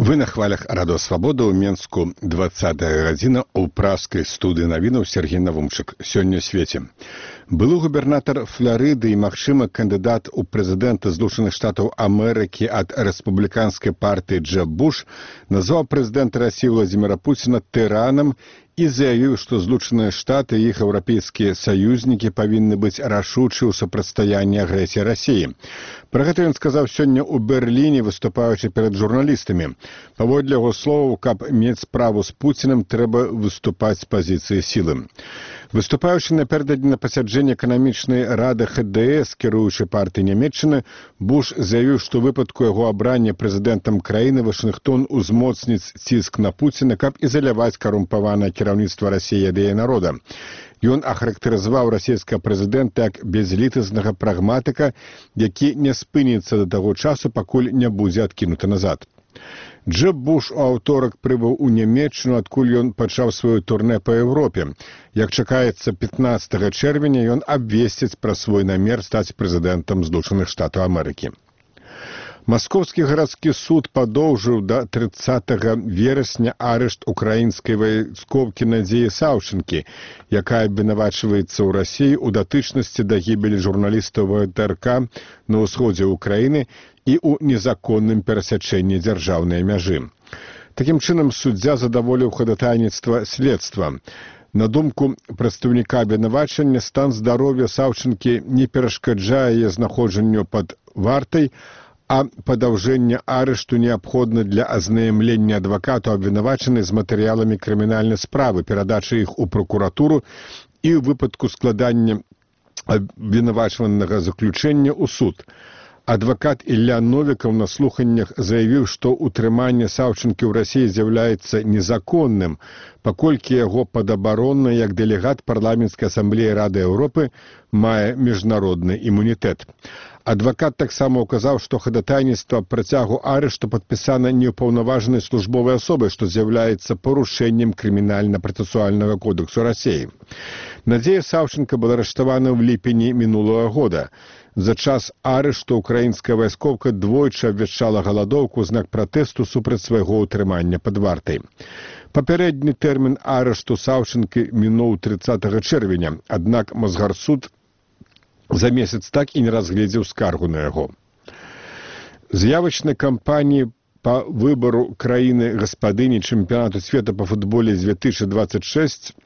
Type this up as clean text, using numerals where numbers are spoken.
Вы на хвалях Радио Свобода ў Менску 20-я гадзіна ў пражскай студыі навінаў Сергей Навумчык. Сёння ў свеце. Былы губернатар Флорыды і, магчыма, кандыдат у прэзідэнта Злучаных Штатаў Амерыкі ад рэспубліканскай партыі Джэб Буш назваў прэзідэнта Расіі Владзіміра Пуціна тыранам і заявіў, што Злучаныя Штаты і іх еўрапейскія саюзнікі павінны быць рашучы ў супрацьстаянні агрэсіі Расіі. Пра гэта ён сказаў сёння ў Берліне, выступаючы перад журналістамі. Паводле яго словаў, каб мець справу з Пуцінам, трэба выступаць з пазіцыі сілы. Выступаючы напярэдадні на пасяджэнні эканамічнай рады ХДС, кіруючай партыі Нямецчыны, Буш заявіў, што ў выпадку яго абрання прэзідэнтам краіны Вашынгтон узмоцніць ціск на Пуціна, каб ізаляваць карумпаванае кіраўніцтва Расіі ад яе народа. Ён ахарактарызаваў расійскага прэзідэнта як бязлітаснага прагматыка, які не спыніцца да таго часу, пакуль не будзе адкінуты назад. Джэб Буш у аўторак прыбыў у Нямецчыну, адкуль ён пачаў сваё турнэ па Еўропе. Як чакаецца, 15 чэрвеня ён абвесціць пра свой намер стаць прэзідэнтам Злучаных Штатаў Амерыкі. Маскоўскі гарадскі суд падоўжыў да 30 верасня арышт украінскай вайскоўкі Надзеі Саўчынкі, якая абвінавачваецца ў Расіі ў датычнасці да гібелі журналістаў ВТРК на ўсходзе ўкраіны і ў незаконным перасячэнні дзяржаўнай мяжы. Такім чынам, суддзя задаволіў хадайніцтва следства. На думку прадстаўніка абвінавачання, стан здароўя Саўчынкі не перашкаджае яе знаходжанню пад вартай, а падаўжэнне арышту неабходна для азнаямлення адвакату абвінавачанай з матэрыяламі крымінальнай справы, перадачы іх у прокуратуру і ў выпадку складання абвінавачванага заключэння ў суд. Адвакат Ілля Новікаў на слуханнях заявіў, што ўтрыманне Саўчынкі ў Расіі з'яўляецца незаконным, паколькі яго падабаронна як дэлегат парламенцкай асамблеі Рады Еўропы мае міжнародны імунітэт. Адвакат таксама ўказаў, што хадайніцтва працягу арышту падпісана неўпаўнаважанай службовай асобай, што з'яўляецца парушэннем крымінальна-працэсуальнага кодексу Расіі. Надзея Саўчынка была арыштавана ў ліпені мінулага года. За час арышту украінская вайскоўка двойчы абвяшчала галадоўку ў знак пратэсту супраць свайго ўтрымання пад вартай. Папярэдні тэрмін арышту Саўчынкі мінуў 30 чэрвеня, аднак Мосгарсуд за месяц так і не разгледзеў скаргу на яго. З'явачнай кампаніі па выбару краіны-гаспадыні чэмпіянату свету па футболе 2026